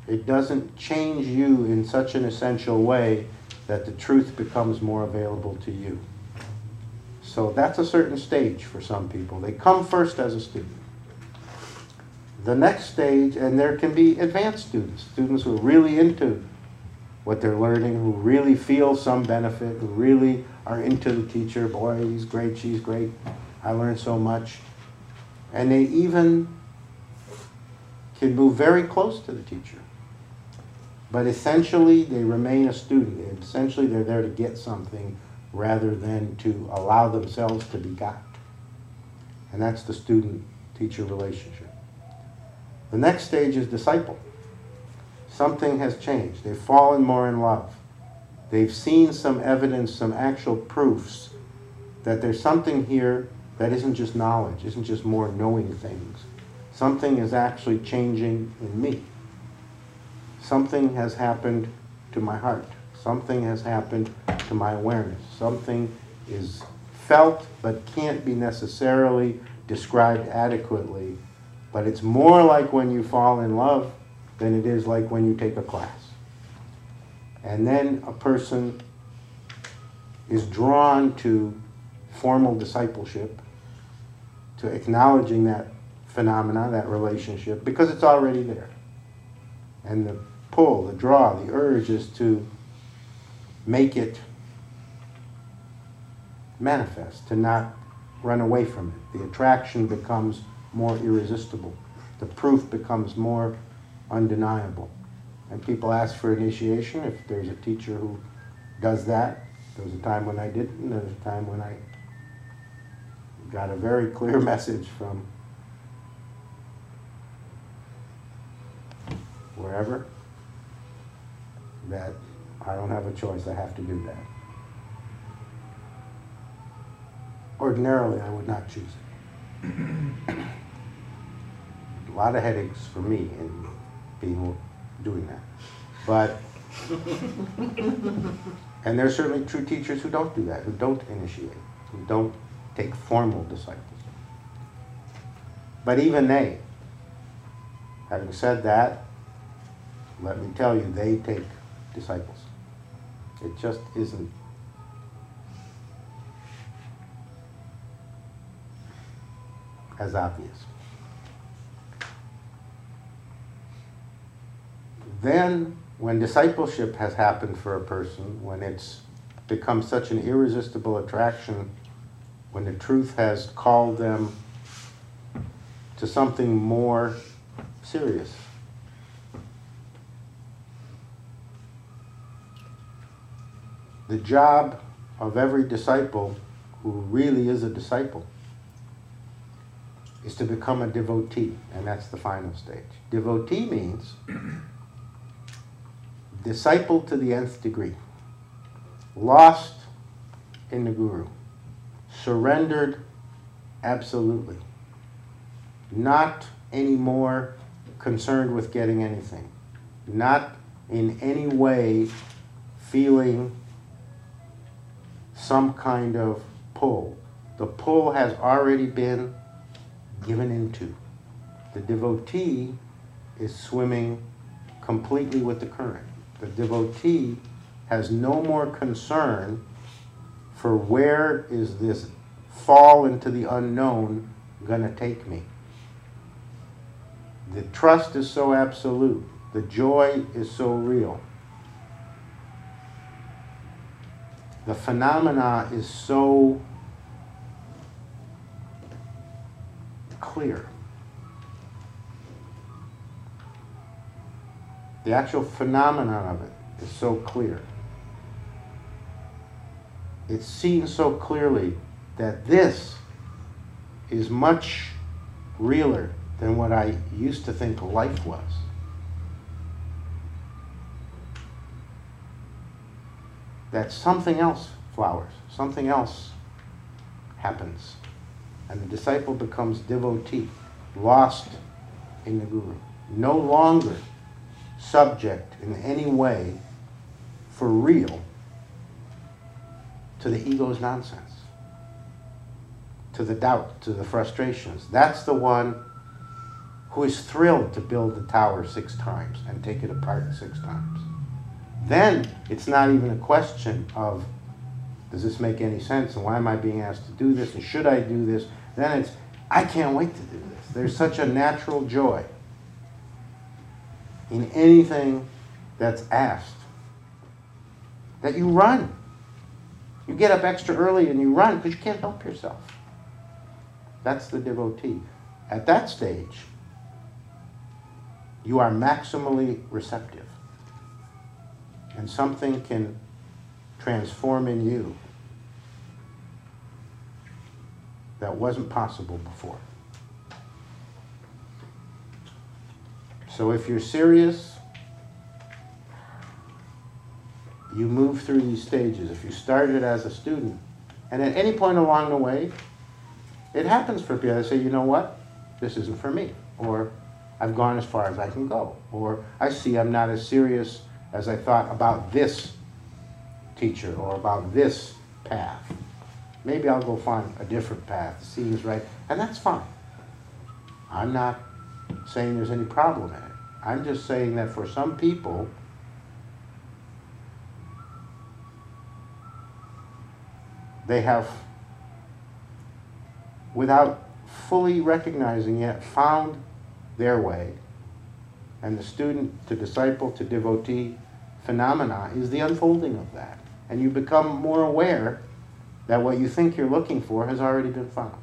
It doesn't change you in such an essential way that the truth becomes more available to you. So that's a certain stage for some people. They come first as a student. The next stage, and there can be advanced students, students who are really into what they're learning, who really feel some benefit, who really are into the teacher. Boy, he's great, she's great, I learned so much. And they even can move very close to the teacher. But essentially, they remain a student. Essentially, they're there to get something rather than to allow themselves to be got. And that's the student-teacher relationship. The next stage is disciple. Something has changed. They've fallen more in love. They've seen some evidence, some actual proofs that there's something here that isn't just knowledge, isn't just more knowing things. Something is actually changing in me. Something has happened to my heart. Something has happened to my awareness. Something is felt but can't be necessarily described adequately. But it's more like when you fall in love than it is like when you take a class. And then a person is drawn to formal discipleship, to acknowledging that phenomena, that relationship, because it's already there. And the pull, the draw, the urge is to make it manifest, to not run away from it. The attraction becomes more irresistible. The proof becomes more undeniable. And people ask for initiation. If there's a teacher who does that, there was a time when I didn't. There was a time when I got a very clear message from wherever that I don't have a choice, I have to do that. Ordinarily, I would not choose it. A lot of headaches for me in doing that. But, and there are certainly true teachers who don't do that, who don't initiate, who don't take formal disciples. But even they, having said that, let me tell you, they take disciples. It just isn't as obvious. Then, when discipleship has happened for a person, when it's become such an irresistible attraction, when the truth has called them to something more serious, the job of every disciple who really is a disciple is to become a devotee, and that's the final stage. Devotee means disciple to the nth degree, lost in the Guru, surrendered absolutely, not anymore concerned with getting anything, not in any way feeling some kind of pull. The pull has already been given into. The devotee is swimming completely with the current. The devotee has no more concern for where is this fall into the unknown going to take me. The trust is so absolute. The joy is so real. The phenomena is so clear. The actual phenomenon of it is so clear. It's seen so clearly that this is much realer than what I used to think life was. That something else flowers, something else happens, and the disciple becomes devotee, lost in the Guru, no longer subject in any way, for real, to the ego's nonsense, to the doubt, to the frustrations. That's the one who is thrilled to build the tower 6 times and take it apart 6 times. Then it's not even a question of, does this make any sense, and why am I being asked to do this, and should I do this? Then it's, I can't wait to do this. There's such a natural joy in anything that's asked that you run. You get up extra early and you run because you can't help yourself. That's the devotee. At that stage, you are maximally receptive. And something can transform in you that wasn't possible before. So if you're serious, you move through these stages. If you started as a student, and at any point along the way, it happens for people. They say, you know what, this isn't for me. Or I've gone as far as I can go. Or I see I'm not as serious as I thought about this teacher or about this path. Maybe I'll go find a different path. It seems right. And that's fine. I'm not saying there's any problem in it. I'm just saying that for some people, they have, without fully recognizing yet, found their way. And the student to disciple to devotee phenomena is the unfolding of that. And you become more aware that what you think you're looking for has already been found.